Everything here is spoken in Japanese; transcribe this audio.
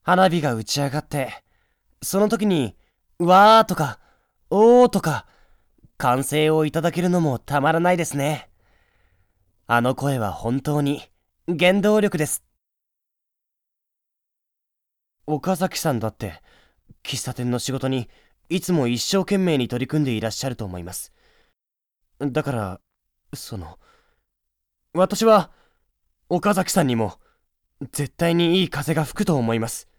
花火が打ち上がって、その時に、わーとか、おーとか、歓声をいただけるのもたまらないですね。あの声は本当に原動力です。岡崎さんだって、喫茶店の仕事にいつも一生懸命に取り組んでいらっしゃると思います。だから、私は岡崎さんにも絶対にいい風が吹くと思います。